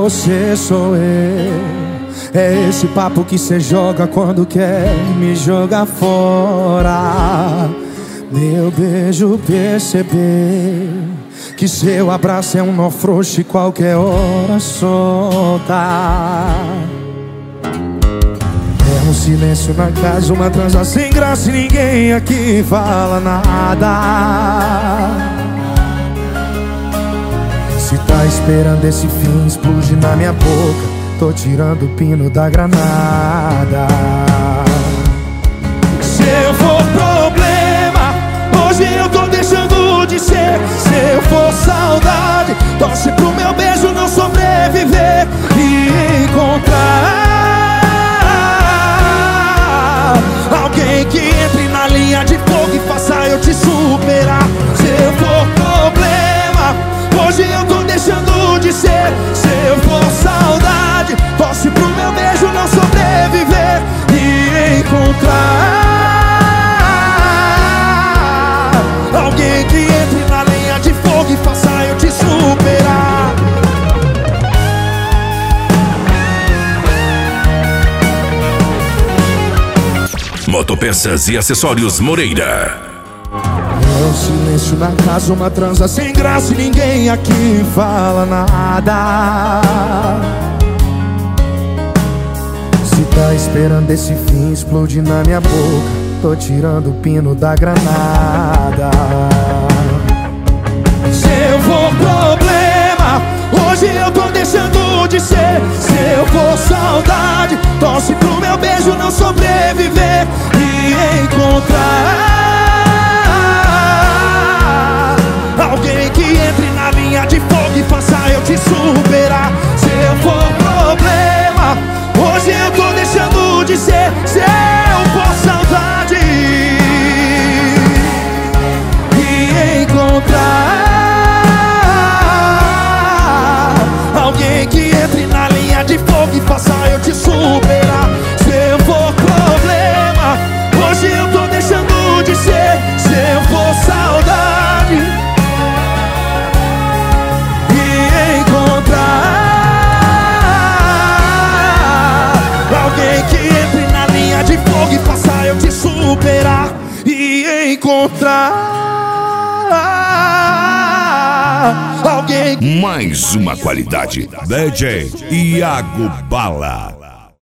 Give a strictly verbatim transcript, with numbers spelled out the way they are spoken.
você sou eu. É esse papo que cê joga quando quer me jogar fora. Meu beijo percebeu que seu abraço é um nó frouxo e qualquer hora solta. É um silêncio na casa, uma transa sem graça e ninguém aqui fala nada. Se tá esperando esse fim explodir na minha boca, tô tirando o pino da granada. Se eu for problema, hoje eu tô deixando de ser. Se eu for saudade, torce pro meu beijo não sobreviver e encontrar alguém que entre na linha de fogo e faça eu te superar. Se eu for problema, hoje eu tô deixando de ser. Se eu for saudade, torce pro meu beijo não sobreviver e encontrar alguém que entre na linha de fogo e faça eu te superar. Motopeças e Acessórios Moreira. É um silêncio na casa, uma transa sem graça e ninguém aqui fala nada. Se tá esperando esse fim explodir na minha boca, tô tirando o pino da granada. Se eu for problema, hoje eu tô deixando de ser. Se eu for saudade, torce pro meu beijo não sobreviver e encontrar alguém que entre na linha de fogo e faça eu te superar. Se eu for problema, hoje eu tô deixando de ser. Se eu for saudade e encontrar alguém que entre na linha de fogo e faça eu te superar. Se eu for problema, hoje eu tô deixando de ser. Se eu for saudade e encontrar alguém que entre na linha de fogo e faça eu te superar e encontrar alguém que... Mais uma qualidade. D J Iago Bala.